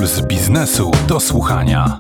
Puls biznesu do słuchania.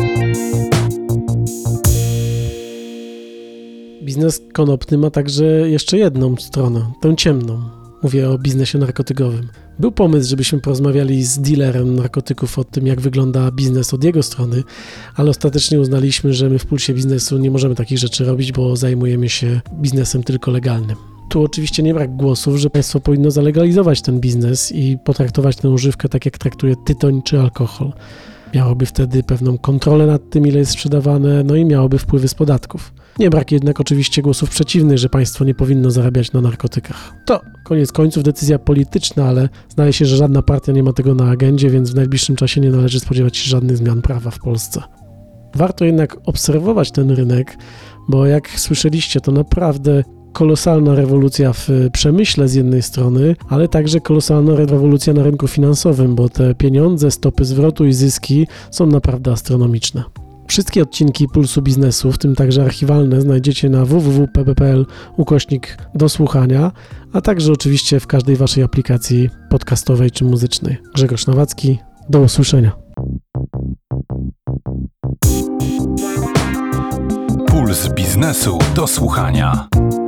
Biznes konopny ma także jeszcze jedną stronę, tę ciemną. Mówię o biznesie narkotykowym. Był pomysł, żebyśmy porozmawiali z dealerem narkotyków o tym, jak wygląda biznes od jego strony, ale ostatecznie uznaliśmy, że my w Pulsie Biznesu nie możemy takich rzeczy robić, bo zajmujemy się biznesem tylko legalnym. Tu oczywiście nie brak głosów, że państwo powinno zalegalizować ten biznes i potraktować tę używkę tak, jak traktuje tytoń czy alkohol. Miałoby wtedy pewną kontrolę nad tym, ile jest sprzedawane, no i miałoby wpływy z podatków. Nie brak jednak oczywiście głosów przeciwnych, że państwo nie powinno zarabiać na narkotykach. To koniec końców decyzja polityczna, ale zdaje się, że żadna partia nie ma tego na agendzie, więc w najbliższym czasie nie należy spodziewać się żadnych zmian prawa w Polsce. Warto jednak obserwować ten rynek, bo jak słyszeliście, to naprawdę kolosalna rewolucja w przemyśle z jednej strony, ale także kolosalna rewolucja na rynku finansowym, bo te pieniądze, stopy zwrotu i zyski są naprawdę astronomiczne. Wszystkie odcinki Pulsu Biznesu, w tym także archiwalne, znajdziecie na www.pb.pl/do słuchania, a także oczywiście w każdej waszej aplikacji podcastowej czy muzycznej. Grzegorz Nowacki, do usłyszenia. Puls biznesu do słuchania.